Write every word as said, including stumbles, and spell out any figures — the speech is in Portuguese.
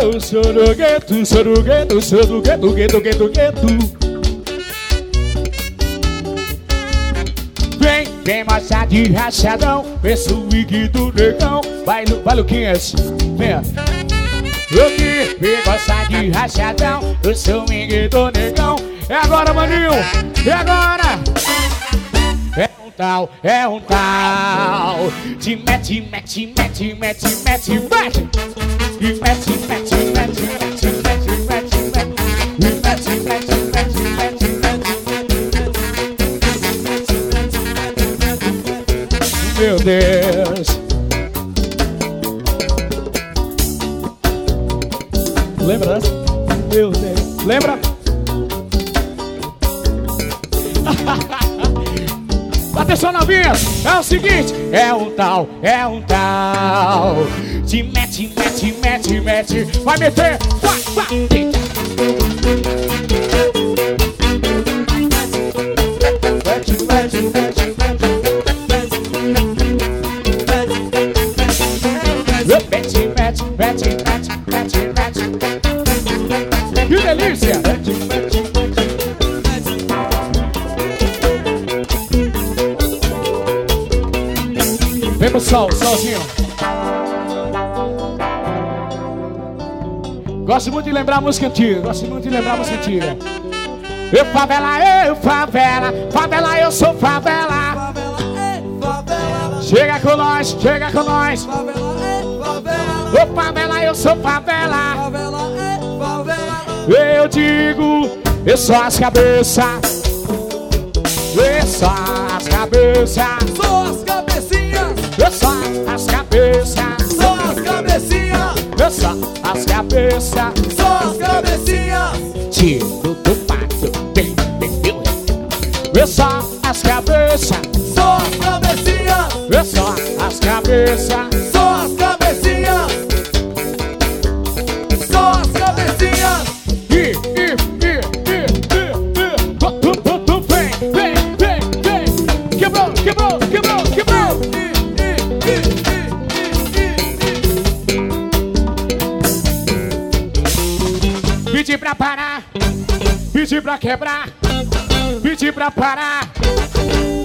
Eu sou do gueto, sou do gueto, sou do gueto, gueto, gueto, gueto. Vem, vem mostrar de rachadão, vê swing do negão. Vai, vai Luquinhas, vem. Eu que vem gostar de rachadão, o swing do negão. É agora, maninho, é agora. É um tal, é um tal. Te mete, mete, mete, mete, mete, mete. E mete, mete, mete, mete, mete, mete, mete. E mete, mete, mete, mete, mete. Meu Deus. Lembra? Meu Deus. Lembra? Atenção, novinhas, é o seguinte. É um tal, é um tal. Te mete, mete, mete, mete. Vai meter, vai, vai. Mete, mete, mete, mete. Mete, mete, mete, mete, mete, mete. Que delícia. Mete, mete, mete. Vem pro sol, solzinho. Gosto muito de lembrar a música antiga. Gosto muito de lembrar a música antiga. Eu favela, eu favela. Favela, eu sou favela. Chega com nós, chega com nós. Ô favela, eu sou favela. Eu digo, eu sou as cabeças. Eu sou as cabeças. Sou as cabecinhas. Eu sou as cabeças. Sou as cabecinhas. Eu sou as cabeças. Sou as cabecinhas. Tiro do pato, tem, tem, eu sou as cabeças. Sou as cabecinhas. Eu sou as cabeças. Sou as cabecinhas. Sou as cabecinhas. E, e, e, e, e, e. Tu, tu, tu, vem, vem, vem, vem. Quebrou, quebrou, quebrou, quebrou. Pedi pra parar, pedi pra quebrar, pedi pra parar.